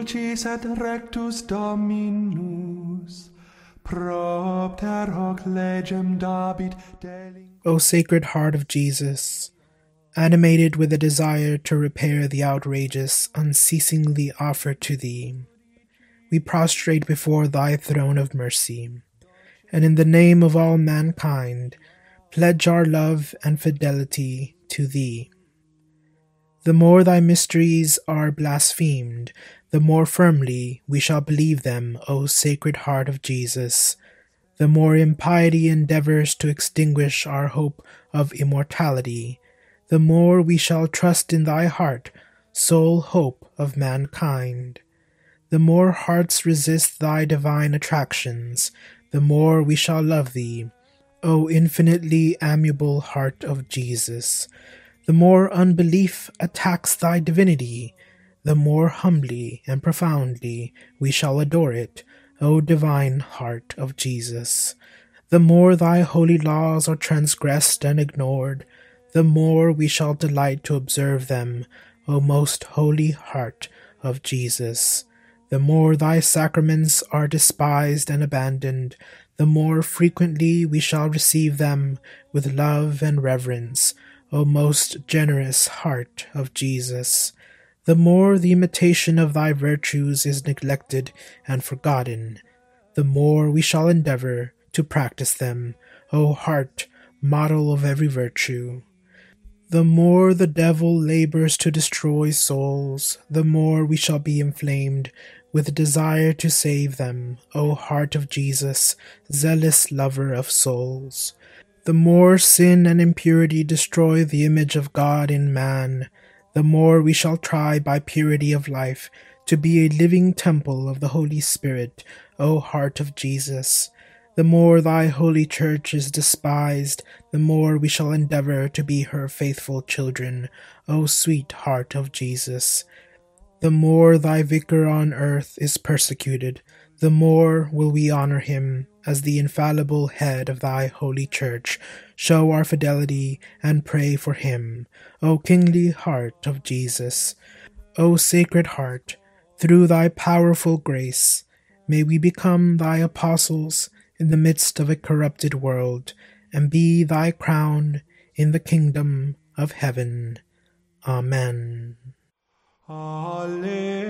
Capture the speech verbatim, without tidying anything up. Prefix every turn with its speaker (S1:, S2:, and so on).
S1: dulcis et rectus Dominus, propter hoc legem dabit delinquens.
S2: O Sacred Heart of Jesus, animated with a desire to repair the outrages unceasingly offered to thee, we prostrate before thy throne of mercy, and in the name of all mankind, pledge our love and fidelity to thee. The more thy mysteries are blasphemed, the more firmly we shall believe them, O Sacred Heart of Jesus. The more impiety endeavors to extinguish our hope of immortality, the more we shall trust in thy heart, sole hope of mankind. The more hearts resist thy divine attractions, the more we shall love thee, O infinitely amiable Heart of Jesus. The more unbelief attacks thy divinity, the more humbly and profoundly we shall adore it, O divine Heart of Jesus. The more thy holy laws are transgressed and ignored, the more we shall delight to observe them, O most holy Heart of Jesus. The more thy sacraments are despised and abandoned, the more frequently we shall receive them with love and reverence, O most generous Heart of Jesus. The more the imitation of thy virtues is neglected and forgotten, the more we shall endeavor to practice them, O Heart, model of every virtue. The more the devil labors to destroy souls, the more we shall be inflamed with desire to save them, O Heart of Jesus, zealous lover of souls. The more sin and impurity destroy the image of God in man, the more we shall try by purity of life to be a living temple of the Holy Spirit, O Heart of Jesus. The more thy holy church is despised, the more we shall endeavor to be her faithful children, O sweet Heart of Jesus. The more thy vicar on earth is persecuted, the more will we honor him as the infallible head of thy holy church, show our fidelity, and pray for him, O kingly Heart of Jesus. O Sacred Heart, through thy powerful grace, may we become thy apostles in the midst of a corrupted world, and be thy crown in the kingdom of heaven. Amen.
S1: Alleluia.